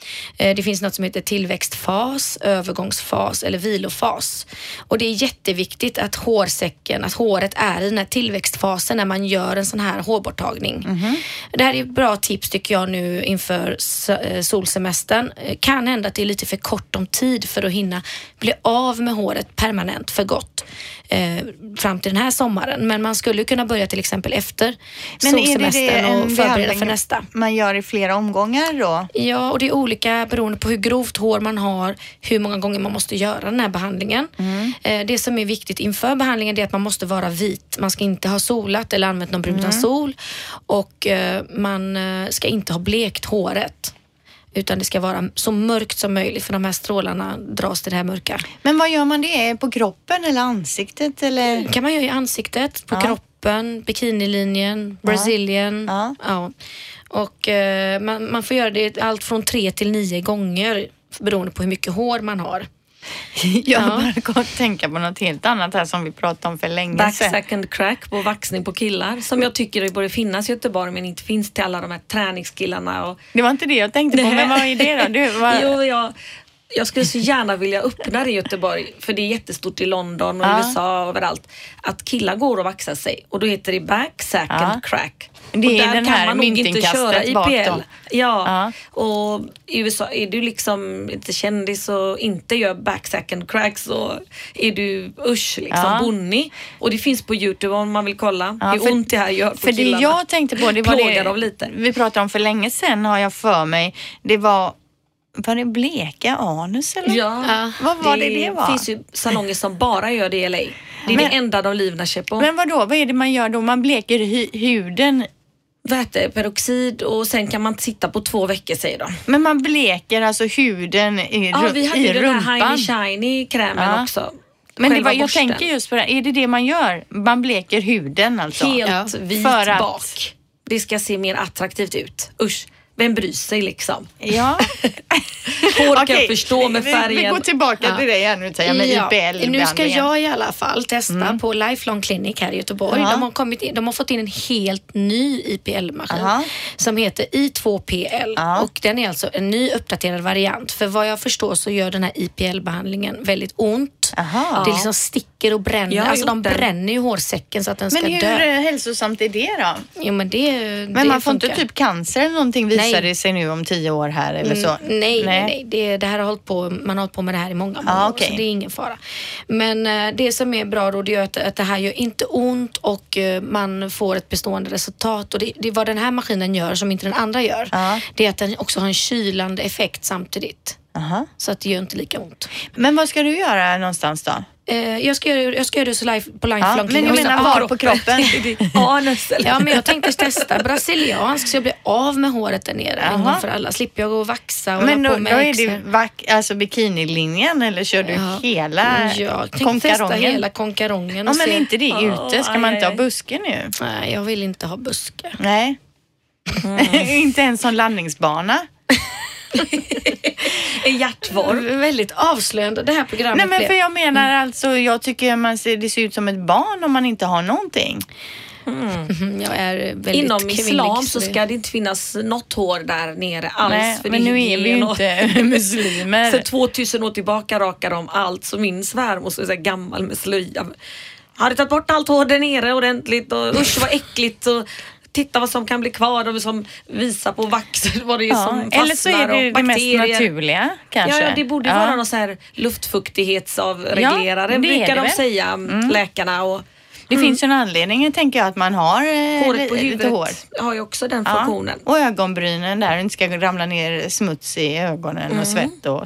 Det finns något som heter tillväxtfas, övergångsfas eller vilofas. Och det är jätteviktigt att hårsäcken, att håret är i den här tillväxtfasen när man gör en sån här hårborttagning. Mm-hmm. Det här är ett bra tips tycker jag nu inför solsemestern. Kan hända att det är lite för kort om tid för att hinna bli av med håret permanent för gott eh, fram till den här sommaren. Men man skulle kunna börja till exempel efter Men solsemestern är det det och förbereda för nästa. Man gör i flera omgångar då? Ja, och det är olika beroende på hur grovt hår man har, hur många gånger man måste göra den här behandlingen. Mm. Eh, det som är viktigt inför behandlingen är att man måste vara vit. Man ska inte ha solat eller använt någon brun mm. sol och eh, man eh, ska inte ha blekt håret. Utan det ska vara så mörkt som möjligt för de här strålarna dras till det här mörka. Men vad gör man det? På kroppen eller ansiktet? Eller? Det kan man göra i ansiktet, på ja. kroppen, bikinilinjen, ja. Brazilian. Ja. Ja. Och eh, man, man får göra det allt från tre till nio gånger beroende på hur mycket hår man har. Jag ja. bara kan tänka på något helt annat här som vi pratade om för länge Back sedan. second crack på vaxning på killar som jag tycker det borde finnas i Göteborg men inte finns till alla de här träningskillarna. Och... Det var inte det jag tänkte på, men vad är det då? Du, vad... jo, jag, jag skulle så gärna vilja öppna det i Göteborg för det är jättestort i London och ja. U S A och överallt att killar går och vaxar sig och då heter det back second ja. crack. Det är och där den här myntinkastet bak då. Ja, ja, och i U S A är du liksom inte kändis och inte gör back second crack så är du usch liksom ja. bonnig. Och det finns på YouTube om man vill kolla ja, hur för, ont det här gör på för killarna. Det jag tänkte på, det var det av lite. Vi pratade om för länge sedan har jag för mig. Det var Var det bleka anus eller? Ja, ja. Vad var det det, det var? Det finns ju salonger som bara gör det i L A. Det är men, det enda de livna köper på. Men vadå, vad är det man gör då? Man bleker hu- huden... Väteperoxid och sen kan man sitta på två veckor säger de. Men man bleker alltså huden i, ja, vi hade i den rumpan. Här Shiny Shiny krämen ja. också. Men det var, jag tänker just på det. Är det det man gör? Man bleker huden alltså? Helt ja. vit för att... bak. Det ska se mer attraktivt ut. Usch. Vem bryr sig liksom? Ja. Hår kan okay. förstå med färgen. Vi, vi går tillbaka ja. till det igen nu med ja. I P L. Nu ska jag i alla fall testa mm. på Lifelong Clinic här i Göteborg. Uh-huh. De, har kommit in, de har fått in en helt ny I P L-maskin uh-huh. som heter I två P L. Uh-huh. Och den är alltså en ny uppdaterad variant. För vad jag förstår så gör den här I P L-behandlingen väldigt ont. Uh-huh. Det liksom sticker och bränner. Alltså de den. bränner ju hårsäcken så att den men ska dö. Men hur hälsosamt är det då? Jo men det Men det man får funkar. Inte typ cancer eller någonting visar nej. det sig nu om tio år här eller så? Mm, nej, nej, nej. nej. Det, det här har hållit på, man har hållit på med det här i många, många ah, okay. år, så det är ingen fara. Men uh, det som är bra då det är att, att det här gör inte ont och uh, man får ett bestående resultat och det, det är vad den här maskinen gör som inte den andra gör. Ah. Det är att den också har en kylande effekt samtidigt. Uh-huh. Så att det gör inte lika ont. Men vad ska du göra någonstans då? Eh, jag, ska göra, jag ska göra det så live, på Lifelong. Ja, men jag menar var på, på kroppen? Anus eller? Ja, men jag tänkte testa brasiliansk så jag blir av med håret där nere. En gång för alla. Slipper jag gå och vaxa och men då, på med då är det vack, alltså bikinilinjen eller kör du ja. hela ja, konkarongen? Testa hela konkarongen. Ja, men inte det oh, ute? Ska aj, man inte aj. ha buske nu? Nej, jag vill inte ha buske. Nej. Mm. Inte ens som landningsbana. En hjärtvorm. Väldigt avslöjande det här programmet. Nej men för jag menar mm. alltså jag tycker man ser, det ser ut som ett barn om man inte har någonting. Mm. Jag är väldigt inom islam så ska det inte finnas något hår där nere alls. Nej, för men nu är vi ju inte muslimer. För tvåtusen år tillbaka rakar de allt. Så min svärmor så är så gammal med slöja. Har du tagit bort allt hår där nere ordentligt och usch vad äckligt och titta vad som kan bli kvar och som visar på vax vad det är ja, som fastnar eller så är det det mest naturliga kanske. Ja, det borde ja. vara någon så här luftfuktighetsavreglerare ja, brukar de väl? säga mm. läkarna och det mm. finns ju en anledning tänker jag att man har eh, håret på huvudet hår. Har ju också den funktionen. Ja. Och ögonbrynen där inte ska ramla ner smuts i ögonen mm. och svett och så.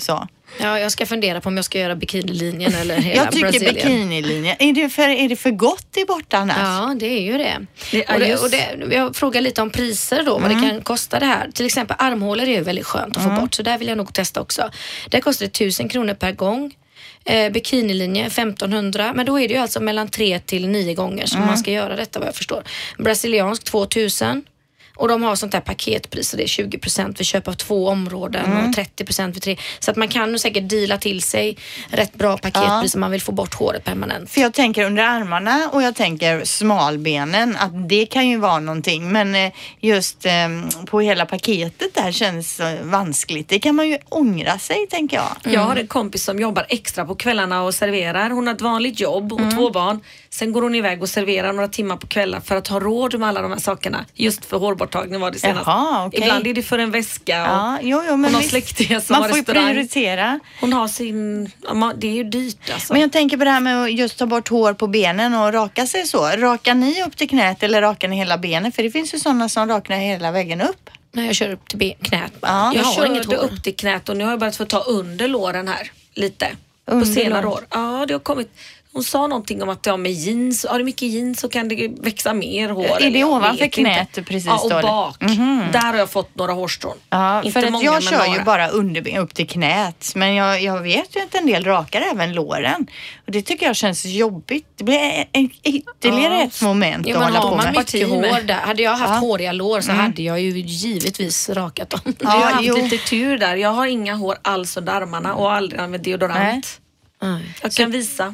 Ja, jag ska fundera på om jag ska göra bikinilinjen eller hela Jag tycker Brasilien. bikinilinjen. Är det för, är det för gott i borta annars? Ja, det är ju det. Det är och det, just- och det jag frågar lite om priser då, vad det kan kosta det här. Till exempel armhålor är ju väldigt skönt att få bort, så där vill jag nog testa också. Det kostar tusen kronor per gång. Eh, bikinilinje femtonhundra, men då är det ju alltså mellan tre till nio gånger som man ska göra detta, vad jag förstår. Brasiliansk tvåtusen. Och de har sånt där paketpris, så det är tjugo procent vid köp av två områden mm. och trettio procent vid tre. Så att man kan nog säkert deala till sig rätt bra paketpris om man vill få bort håret permanent. För jag tänker under armarna och jag tänker smalbenen, att det kan ju vara någonting. Men just eh, på hela paketet där känns eh, vanskligt. Det kan man ju ångra sig, tänker jag. Mm. Jag har en kompis som jobbar extra på kvällarna och serverar. Hon har ett vanligt jobb och mm. två barn. Sen går hon iväg och serverar några timmar på kvällar för att ha råd med alla de här sakerna. Just för hårborttagning var det senast. Jaha, okay. Ibland är det för en väska och ja, jo, jo, men hon har visst, släktingar som man har får ju restaurang. prioritera. Hon har sin... Det är ju dyrt alltså. Men jag tänker på det här med att just ta bort hår på benen och raka sig så. Rakar ni upp till knät eller rakar ni hela benen? För det finns ju sådana som rakar hela väggen upp. Nej, jag kör upp till be- knät. Ja, jag jag har inget körde hår. upp till knät och nu har jag börjat få ta under låren här lite. Under på senare lår. år. Ja, det har kommit... Hon sa någonting om att ja, med jeans, har du mycket jeans så kan det växa mer hår. Är det eller jag ovanför vet knät inte. precis ja, och då? bak. Mm-hmm. Där har jag fått några hårstrån. Ja, inte för att många, jag men kör några. ju bara underben upp till knät. Men jag, jag vet ju att en del rakar även låren. Och det tycker jag känns jobbigt. Det blir en, en, ytterligare Ja. ett moment Jo, att men hålla har på man med. mycket hår där, hade jag haft Ja. håriga lår så hade jag ju givetvis rakat dem. Jag har Ja, haft jo. lite tur där. Jag har inga hår alls under armarna och aldrig använt deodorant. Nej. Jag kan visa.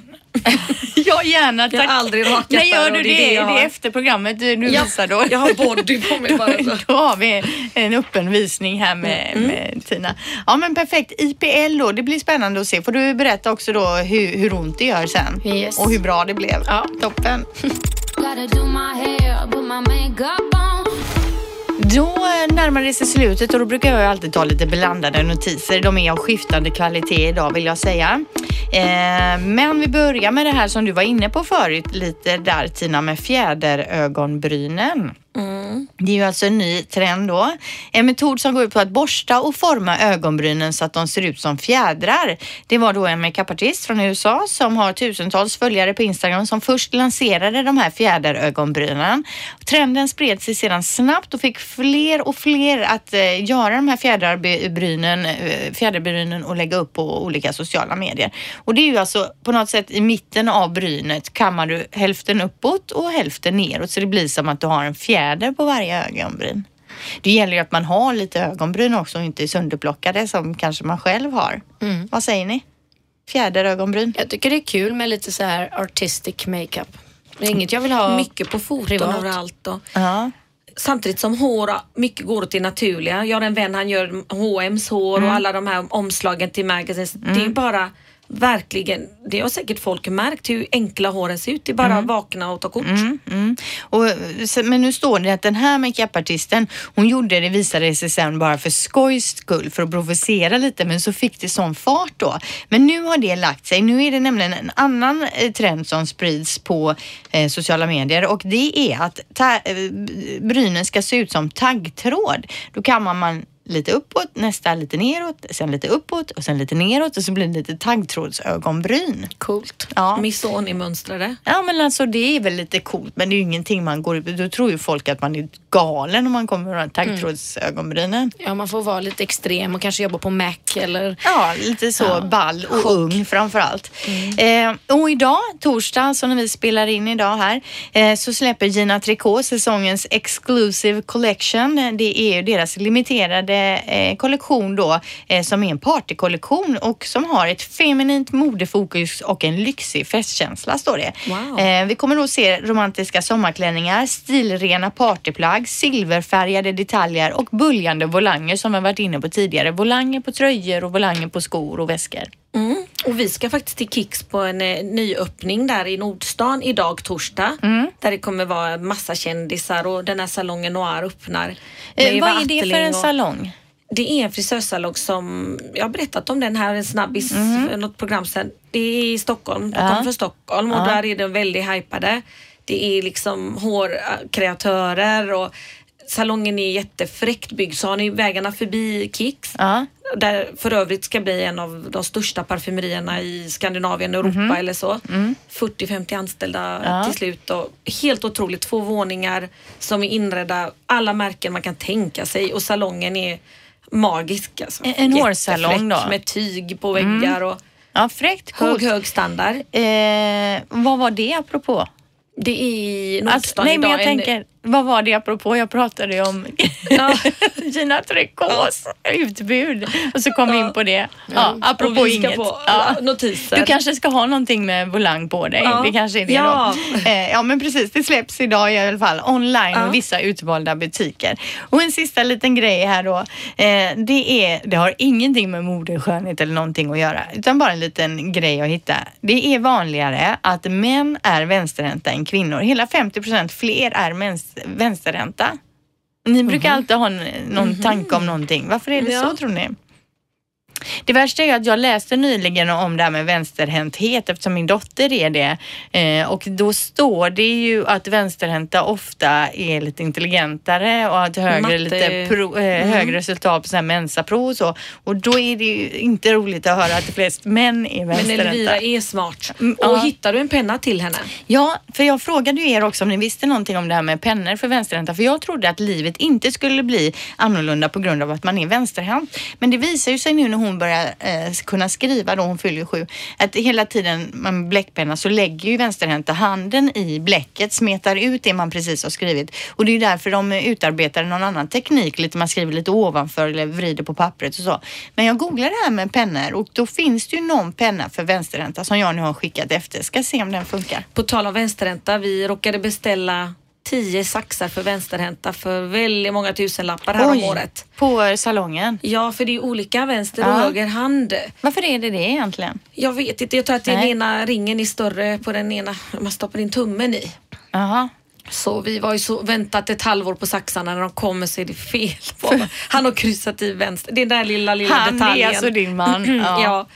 Ja, gärna. Jag har aldrig rakat När gör där du och det? det är det jag är det har. efter programmet du, du Jag, visar då? jag har body på mig bara så. Då har vi en öppen visning här med, Mm. med Tina. Ja, men perfekt. I P L då, det blir spännande att se. Får du berätta också då hur, hur ont det gör sen? Yes. Och hur bra det blev. Ja. Toppen. Gotta do my hair, put my makeup on. Då närmar det sig slutet och då brukar jag alltid ta lite blandade notiser. De är av skiftande kvalitet idag, vill jag säga. Eh, men vi börjar med det här som du var inne på förut lite där, Tina, med fjäderögonbrynen. Mm. Det är ju alltså en ny trend då. En metod som går ut på att borsta och forma ögonbrynen så att de ser ut som fjädrar. Det var då en makeupartist från U S A som har tusentals följare på Instagram som först lanserade de här fjäderögonbrynen. Trenden spred sig sedan snabbt och fick fler och fler att eh, göra de här fjäderbrynen, eh, fjäderbrynen och lägga upp på olika sociala medier. Och det är ju alltså på något sätt i mitten av brynet kammar du hälften uppåt och hälften neråt så det blir som att du har en fjäder på varje ögonbryn. Det gäller ju att man har lite ögonbryn också och inte är sönderplockade som kanske man själv har. Mm. Vad säger ni? Fjäderögonbryn? Jag tycker det är kul med lite så här artistic makeup. Det är inget jag vill ha Mycket på foton privat. överallt och Ja. samtidigt som hår, mycket går åt det naturliga. Jag har en vän, han gör H och M's hår Mm. och alla de här omslagen till magazines. Mm. Det är bara verkligen, det har säkert folk märkt hur enkla håren ser ut. Det är bara Mm. vakna och ta kort. Mm, mm. Och, men nu står det att den här makeupartisten, hon gjorde det, visade sig sen bara för skojs skull, för att provocera lite, men så fick det sån fart då. Men nu har det lagt sig. Nu är det nämligen en annan eh, trend som sprids på eh, sociala medier och det är att ta- eh, brynen ska se ut som taggtråd. Då kan man, man lite uppåt, nästa lite neråt, sen lite uppåt och sen lite neråt och så blir det lite taggtrådsögonbryn. Coolt. Ja. Missoni-mönstrade. Ja, men alltså det är väl lite coolt, men det är ju ingenting man går ut. Då tror ju folk att man är galen om man kommer med de taggtrådsögonbrynen. Ja, man får vara lite extrem och kanske jobba på Mac eller... Ja, lite så Ja. ball och ung framförallt. Mm. Eh, och idag, torsdag, så när vi spelar in idag här, eh, så släpper Gina Tricot säsongens Exclusive Collection. Det är ju deras limiterade eh, kollektion då, eh, som är en partykollektion och som har ett feminint modefokus och en lyxig festkänsla, står det. Wow. Eh, vi kommer då se romantiska sommarklänningar, stilrena partyplagg, silverfärgade detaljer och buljande volanger som vi har varit inne på tidigare. Volanger på tröjor och volanger på skor och väskor. Mm. Och vi ska faktiskt till Kicks på en eh, nyöppning där i Nordstan idag torsdag. Mm. Där det kommer vara massa kändisar och den här salongen Noir öppnar. Eh, Med vad Eva är det för Attling en och- salong? Det är en frisörsalong som, jag har berättat om den här, en snabbis, mm. något program sen. Det är i Stockholm, de Ja. kommer från Stockholm och Ja. där är de väldigt hypade. Det är liksom hårkreatörer och salongen är jättefräckt byggd, så har ni vägarna förbi Kicks. Ja. Där för övrigt ska bli en av de största parfymerierna i Skandinavien, Europa mm. eller så. Mm. fyrtio till femtio anställda ja. till slut. Och helt otroligt. Två våningar som är inredda. Alla märken man kan tänka sig. Och salongen är magisk. Alltså. En, en hårsalong då? Med tyg på väggar mm. och ja, fräckt. hög, hög standard. Eh, vad var det apropå? Det är i Nordstan alltså, nej, idag. Men jag en... tänker, vad var det apropå? Jag pratade om ja. Gina Tricôts ja. utbud. Och så kom vi ja. in på det. Ja, apropå vi inget. På, ja. notiser. Du kanske ska ha någonting med volang på dig. Ja. Det kanske är det ja. då. Eh, ja, men precis. Det släpps idag i alla fall online ja. och vissa utvalda butiker. Och en sista liten grej här då. Eh, det, är, det har ingenting med mode, skönhet eller någonting att göra. Utan bara en liten grej att hitta. Det är vanligare att män är vänsterhänta än kvinnor. Hela femtio procent fler är mens- vänsterhänta. Ni brukar mm-hmm. alltid ha någon mm-hmm. tanke om någonting. Varför är det ja. så tror ni? Det värsta är att jag läste nyligen om det här med vänsterhänthet eftersom min dotter är det. Eh, och då står det ju att vänsterhänta ofta är lite intelligentare och har ett högre, Matte. lite pro, eh, mm. högre resultat på sådana här mensaprov och så. Och då är det ju inte roligt att höra att de flest män är vänsterhänta. Men Elvira är smart. Och ja. hittar du en penna till henne? Ja, för jag frågade ju er också om ni visste någonting om det här med pennor för vänsterhänta. För jag trodde att livet inte skulle bli annorlunda på grund av att man är vänsterhänt. Men det visar ju sig nu när hon hon börjar eh, kunna skriva då hon fyller sju, att hela tiden med bläckpenna så lägger ju vänsterhänta handen i bläcket, smetar ut det man precis har skrivit. Och det är ju därför de utarbetar någon annan teknik, lite man skriver lite ovanför eller vrider på pappret och så. Men jag googlade det här med pennor och då finns det ju någon penna för vänsterhänta som jag nu har skickat efter. Ska se om den funkar. På tal om vänsterhänta, vi råkade beställa tio saxar för vänsterhänta för väldigt många tusenlappar här Oj, om året. På salongen? Ja, för det är olika vänster och ja. höger hand. Varför är det det egentligen? Jag vet inte, jag tror att den ena ringen är större på den ena. Man stoppar in tummen i. Jaha. Så vi var ju så väntat ett halvår på saxarna, när de kommer så är det fel på. Han har kryssat i vänster. Det är den där lilla, lilla Han detaljen. Han är alltså din man. Ja. ja.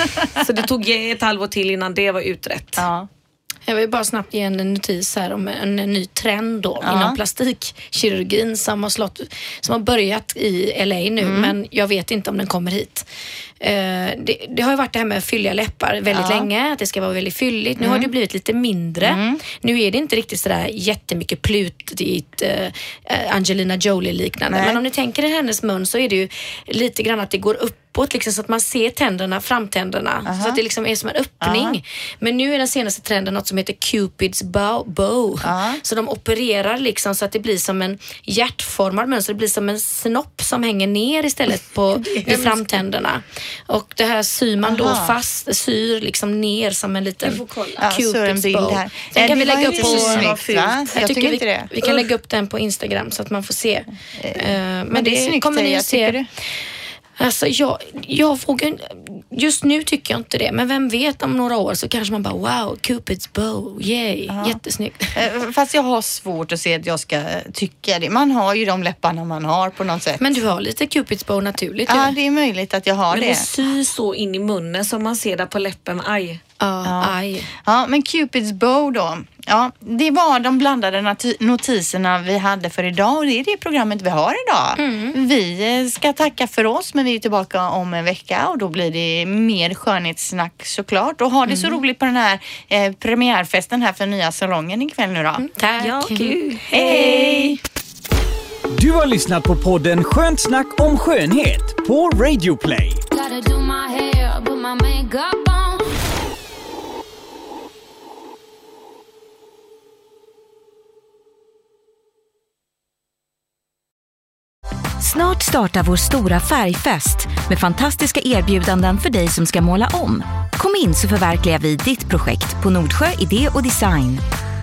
Så det tog ett halvår till innan det var utrett. Ja. Jag vill bara snabbt ge en notis här om en, en ny trend då ja. inom plastikkirurgin som har, slått, som har börjat i L A nu, mm. men jag vet inte om den kommer hit. Uh, det, det har ju varit det här med fylliga läppar väldigt ja. länge, att det ska vara väldigt fylligt. Nu mm. har det blivit lite mindre. Mm. Nu är det inte riktigt sådär jättemycket plutigt uh, Angelina Jolie-liknande. Men om ni tänker i hennes mun så är det ju lite grann att det går uppåt liksom, så att man ser tänderna, framtänderna. Uh-huh. Så att det liksom är som en öppning. Uh-huh. Men nu är den senaste trenden något som heter Cupid's bow. bow. Uh-huh. Så de opererar liksom så att det blir som en hjärtformad mönster. Det blir som en snopp som hänger ner istället på vid framtänderna. Och det här syr man Aha. då fast, syr liksom ner som en liten Cupid's ja, bow. Här. Sen ja, kan vi lägga upp på snyggt, jag, jag tycker vi, det. vi kan lägga upp den på Instagram så att man får se. Uh, men, men det, det är snyggt, kommer ni jag se. Du? Alltså jag, jag vågar, just nu tycker jag inte det, men vem vet om några år så kanske man bara wow, Cupid's bow, yay, ja. jättesnyggt. Fast jag har svårt att se att jag ska tycka det. Man har ju de läpparna man har på något sätt. Men du har lite Cupid's bow naturligt. Ja, det är möjligt att jag har men det. Men det syr så in i munnen som man ser där på läppen, aj. Ja, ja. aj. Ja, men Cupid's bow då. Ja, det var de blandade nat- notiserna vi hade för idag och det är det programmet vi har idag. Mm. Vi ska tacka för oss, men vi är tillbaka om en vecka och då blir det mer skönhetssnack såklart. Och ha det mm. så roligt på den här eh, premiärfesten här för nya salongen ikväll nu då. Mm, tack. Ja, kul. Hej! Du har lyssnat på podden Skönt snack om skönhet på Radio Play. Snart startar vår stora färgfest med fantastiska erbjudanden för dig som ska måla om. Kom in så förverkligar vi ditt projekt på Nordsjö Idé och Design.